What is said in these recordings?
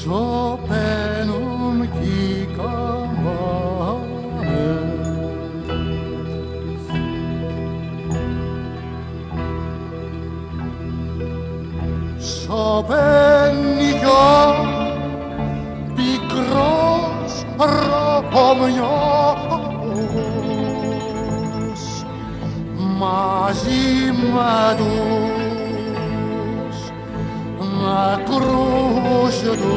σωπαίνουν κι οι καμπάνες. Σωπαίνει κι ο πικρός Ρωμιός μαζί με τους μακρούς του.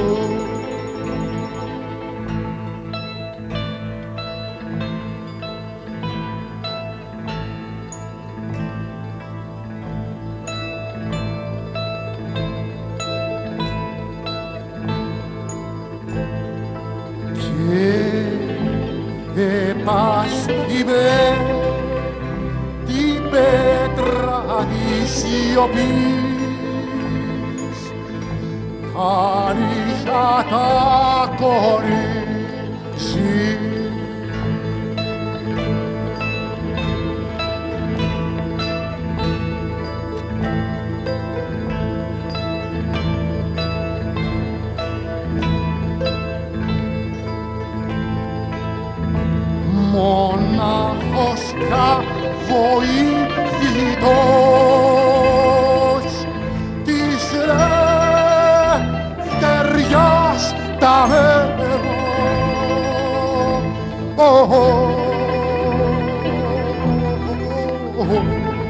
Επάστημε την πέτρα της σιωπής, τα νύχια τα κορίτσι. Μονάχος κα βοήθητος της ελευθεριάς τα μέρο. Oh, oh, oh, oh, oh.